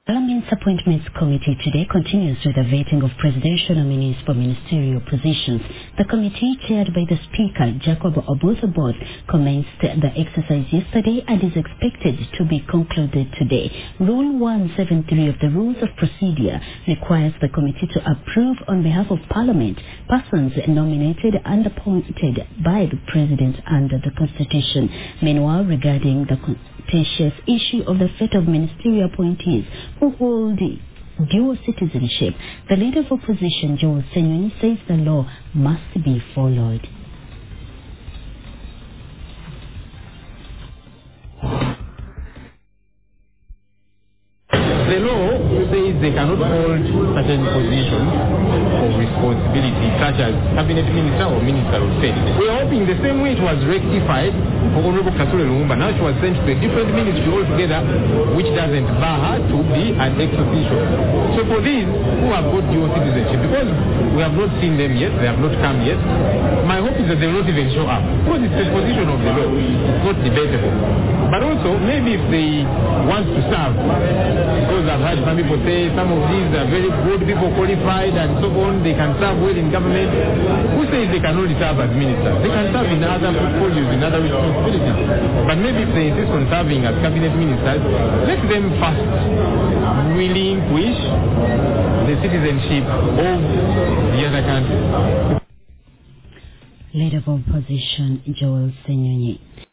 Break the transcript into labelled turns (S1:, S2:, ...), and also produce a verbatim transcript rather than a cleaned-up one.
S1: Parliament's Appointments Committee today continues with the vetting of presidential nominees for ministerial positions. The committee, chaired by the Speaker, Jacob Obuthobot, commenced the exercise yesterday and is expected to be concluded today. Rule one seventy-three of the Rules of Procedure requires the committee to approve on behalf of Parliament persons nominated and appointed by the President under the Constitution. Meanwhile, regarding the contentious issue of the fate of ministerial appointees who hold dual citizenship, the leader of opposition, Joel Senyonyi, says the law must be followed.
S2: The law says they cannot hold certain positions of responsibility, such as cabinet minister or minister of state. We are hoping the same way it was rectified for Honorable Kasule Lumumba. Now she was sent to a different ministry altogether, which doesn't bar her to be an ex-official. So for these who have got dual citizenship, because we have not seen them yet, they have not come yet, my hope is that they will not even show up. Because it's the position of the law. It's not debatable. But also, maybe if they want to serve, because I've heard some people say some of these are very good people, qualified and so on, they can serve well in government. Who says they can only serve as ministers? They can serve in other portfolios, in other responsibilities. But maybe if they insist on serving as cabinet ministers, let them first relinquish the citizenship of the other country.
S1: Leader of opposition, Joel Senyonyi.